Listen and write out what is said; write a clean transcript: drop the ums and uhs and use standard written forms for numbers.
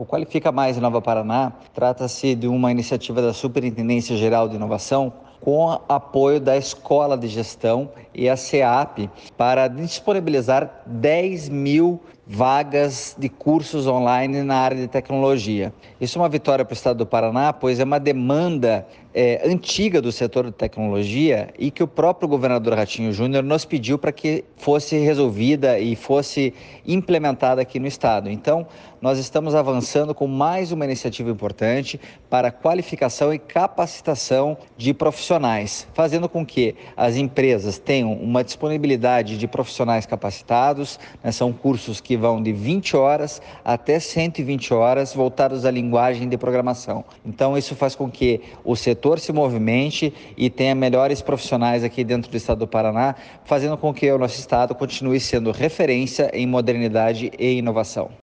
O Qualifica Mais Inova Paraná trata-se de uma iniciativa da Superintendência Geral de Inovação com apoio da Escola de Gestão e a SEAP para disponibilizar 10 mil vagas de cursos online na área de tecnologia. Isso é uma vitória para o estado do Paraná, pois é uma demanda antiga do setor de tecnologia e que o próprio governador Ratinho Júnior nos pediu para que fosse resolvida e fosse implementada aqui no estado. Então, nós estamos avançando com mais uma iniciativa importante para qualificação e capacitação de profissionais, fazendo com que as empresas tenham uma disponibilidade de profissionais capacitados, né? São cursos que vão de 20 horas até 120 horas voltados à linguagem de programação. Então, isso faz com que o setor se movimente e tenha melhores profissionais aqui dentro do estado do Paraná, fazendo com que o nosso estado continue sendo referência em modernidade e inovação.